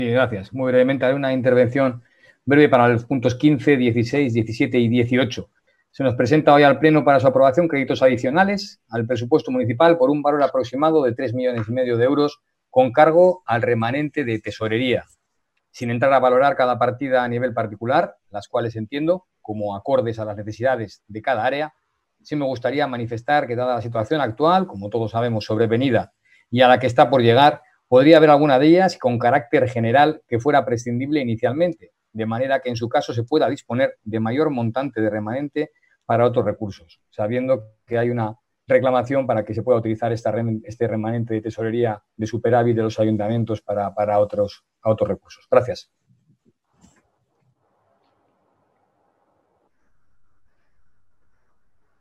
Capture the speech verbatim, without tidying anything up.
Sí, gracias. Muy brevemente, haré una intervención breve para los puntos quince, dieciséis, diecisiete y dieciocho. Se nos presenta hoy al Pleno para su aprobación créditos adicionales al presupuesto municipal por un valor aproximado de tres millones y medio de euros con cargo al remanente de tesorería, sin entrar a valorar cada partida a nivel particular, las cuales entiendo como acordes a las necesidades de cada área. Sí me gustaría manifestar que, dada la situación actual, como todos sabemos, sobrevenida y a la que está por llegar, podría haber alguna de ellas con carácter general que fuera prescindible inicialmente, de manera que en su caso se pueda disponer de mayor montante de remanente para otros recursos, sabiendo que hay una reclamación para que se pueda utilizar esta, este remanente de tesorería de superávit de los ayuntamientos para, para otros, a otros recursos. Gracias.